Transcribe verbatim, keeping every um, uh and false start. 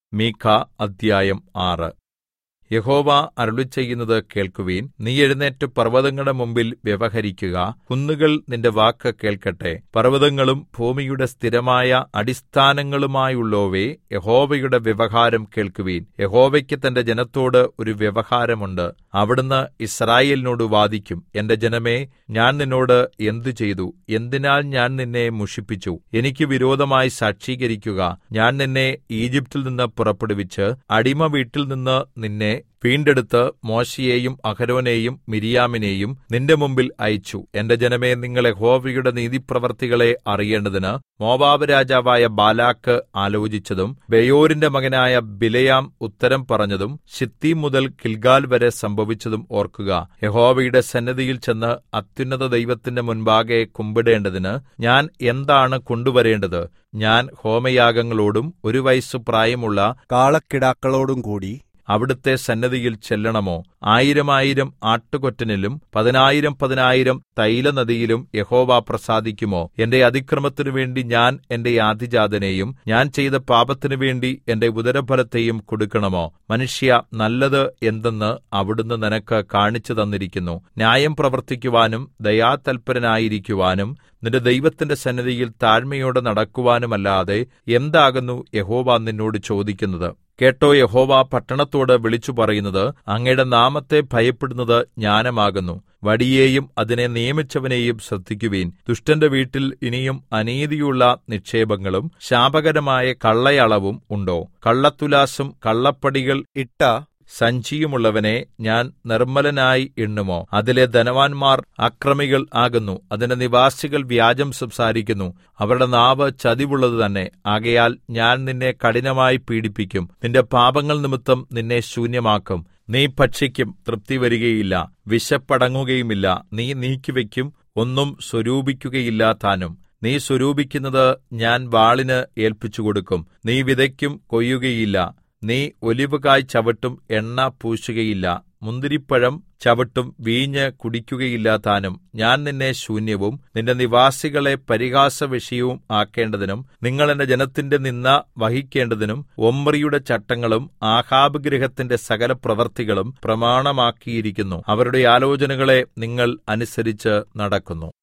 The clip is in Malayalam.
മീഖാ അദ്ധ്യായം ആറ്. യഹോവ അരുളിച്ചെയ്യുന്നത് കേൾക്കുവിൻ. നീ എഴുന്നേറ്റ് പർവ്വതങ്ങളുടെ മുമ്പിൽ വ്യവഹരിക്കുക. കുന്നുകൾ നിന്റെ വാക്ക് കേൾക്കട്ടെ. പർവ്വതങ്ങളും ഭൂമിയുടെ സ്ഥിരമായ അടിസ്ഥാനങ്ങളുമായുള്ളോവേ, യഹോവയുടെ വ്യവഹാരം കേൾക്കുവിൻ. യഹോവയ്ക്ക് തന്റെ ജനത്തോട് ഒരു വ്യവഹാരമുണ്ട്. അവിടുന്ന് യിസ്രായേലിനോട് വാദിക്കും. എന്റെ ജനമേ, ഞാൻ നിന്നോട് എന്ത് ചെയ്തു? എന്തിനാൽ ഞാൻ നിന്നെ മുഷിപ്പിച്ചു? എനിക്ക് വിരോധമായി സാക്ഷീകരിക്കുക. ഞാൻ നിന്നെ ഈജിപ്റ്റിൽ നിന്ന് പുറപ്പെടുവിച്ച് അടിമവീട്ടിൽ നിന്ന് നിന്നെ വീണ്ടെടുത്ത് മോശെയെയും അഹരോനെയും മിര്യാമിനെയും നിന്റെ മുമ്പിൽ അയച്ചു. എന്റെ ജനമേ, നിങ്ങൾ യഹോവയുടെ നീതിപ്രവൃത്തികളെ അറിയേണ്ടതിന് മോവാബ് രാജാവായ ബാലാക്ക് ആലോചിച്ചതും ബെയോരിന്റെ മകനായ ബിലെയാം ഉത്തരം പറഞ്ഞതും ശിത്തീം മുതൽ ഗിൽഗാൽ വരെ സംഭവിച്ചതും ഓർക്കുക. യഹോവയുടെ സന്നിധിയിൽ ചെന്ന് അത്യുന്നത ദൈവത്തിന്റെ മുൻപാകെ കുമ്പിടേണ്ടതിന് ഞാൻ എന്താണ് കൊണ്ടുവരേണ്ടത്? ഞാൻ ഹോമയാഗങ്ങളോടും ഒരു വയസ്സു പ്രായമുള്ള കാളക്കിടാക്കളോടും കൂടി അവിടുത്തെ സന്നിധിയിൽ ചെല്ലണമോ? ആയിരം ആയിരം ആട്ടുകൊറ്റനിലും പതിനായിരം പതിനായിരം തൈലനദിയിലും യഹോവ പ്രസാദിക്കുമോ? എന്റെ അതിക്രമത്തിനു വേണ്ടി ഞാൻ എന്റെ ആദ്യജാതനെയും ഞാൻ ചെയ്ത പാപത്തിനു വേണ്ടി എന്റെ ഉദരഫലത്തെയും കൊടുക്കണമോ? മനുഷ്യ, നല്ലത് എന്തെന്ന് അവിടുന്ന് നിനക്ക് കാണിച്ചു തന്നിരിക്കുന്നു. ന്യായം പ്രവർത്തിക്കുവാനും ദയാതൽപരനായിരിക്കുവാനും നിന്റെ ദൈവത്തിന്റെ സന്നിധിയിൽ താഴ്മയോടെ നടക്കുവാനുമല്ലാതെ എന്താകുന്നു യഹോവ നിന്നോട് ചോദിക്കുന്നത്? കേട്ടോ, യഹോവ പട്ടണത്തോട് വിളിച്ചു പറയുന്നത്, അങ്ങയുടെ നാമത്തെ ഭയപ്പെടുന്നത് ജ്ഞാനമാകുന്നു. വടിയെയും അതിനെ നിയമിച്ചവനെയും ശ്രദ്ധിക്കുവിൻ. ദുഷ്ടന്റെ വീട്ടിൽ ഇനിയും അനീതിയുള്ള നിക്ഷേപങ്ങളും ശാപകരമായ കള്ളയളവും ഉണ്ടോ? കള്ളത്തുലാസും കള്ളപ്പടികൾ ഇട്ട സഞ്ചിയുമുള്ളവനെ ഞാൻ നിർമ്മലനായി എണ്ണുമോ? അതിലെ ധനവാന്മാർ അക്രമികൾ ആകുന്നു. അതിന്റെ നിവാസികൾ വ്യാജം സംസാരിക്കുന്നു. അവരുടെ നാവ് ചതിവുള്ളത് തന്നെ. ആകയാൽ ഞാൻ നിന്നെ കഠിനമായി പീഡിപ്പിക്കും. നിന്റെ പാപങ്ങൾ നിമിത്തം നിന്നെ ശൂന്യമാക്കും. നീ ഭക്ഷിക്കും, തൃപ്തി വരികയില്ല, വിശപ്പടങ്ങുകയുമില്ല. നീ നീക്കിവെക്കും, ഒന്നും സ്വരൂപിക്കുകയില്ല താനും. നീ സ്വരൂപിക്കുന്നത് ഞാൻ വാളിന് ഏല്പിച്ചുകൊടുക്കും. നീ വിതയ്ക്കും, കൊയ്യുകയില്ല. നീ ഒലിവുകായ് ചവിട്ടും, എണ്ണ പൂശുകയില്ല. മുന്തിരിപ്പഴം ചവിട്ടും, വീഞ്ഞ് കുടിക്കുകയില്ല താനും. ഞാൻ നിന്നെ ശൂന്യവും നിന്റെ നിവാസികളെ പരിഹാസവിഷയവും ആക്കേണ്ടതിനും നിങ്ങൾ എന്റെ ജനത്തിന്റെ നിന്ദ വഹിക്കേണ്ടതിനും ഒമ്രിയുടെ ചട്ടങ്ങളും ആഹാബ് ഗൃഹത്തിന്റെ സകല പ്രവൃത്തികളും പ്രമാണമാക്കിയിരിക്കുന്നു. അവരുടെ ആലോചനകളെ നിങ്ങൾ അനുസരിച്ച് നടക്കുന്നു.